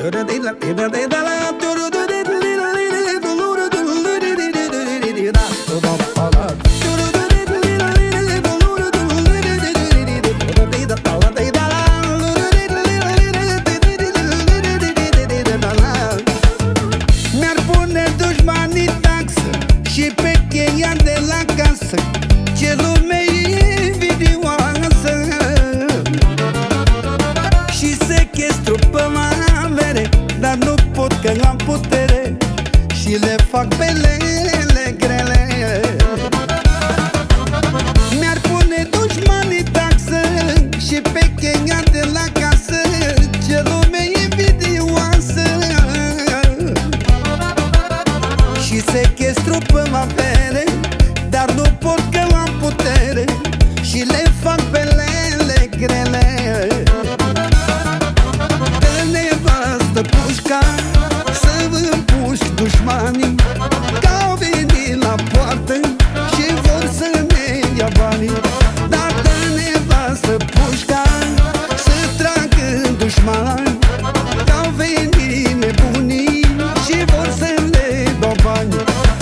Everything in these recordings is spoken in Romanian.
Mi-ar pune dușmanii taxă și pe cheia de la casă, ce lume invidioasă, și sechestru pe avere, dar nu pot că am putere și le fac belele grele. Mi-ar pune dușmanii taxă și pe cheia de la casă, ce lume invidioasă, și sechestru pe avere, dar nu pot că am putere și le fac belele grele. Dă nevastă pușca să împuși dușmanii, că au venit la poartă și vor să ne ia banii. Dar dă nevastă pușca să tragă dușmani, că au venit nebunii și vor să le dau bani.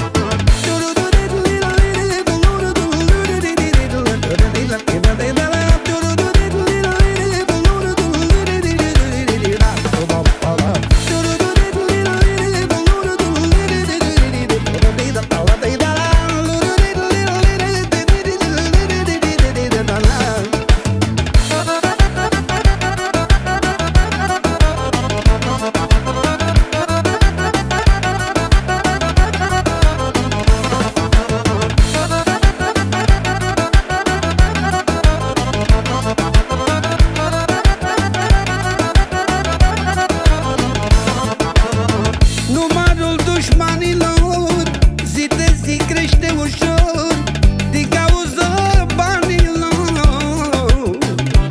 Numărul dușmanilor zi de zi crește ușor din cauza banilor.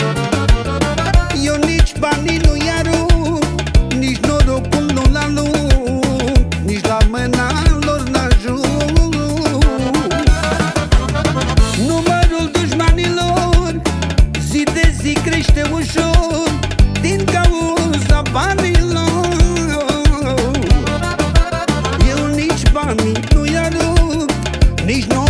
Eu nici banii nu-i arunc, nici norocul nu-l alunc, nici la mâna lor n-ajung. Numărul dușmanilor zi de zi crește ușor din cauza banilor. Nu-i arunc, nici nu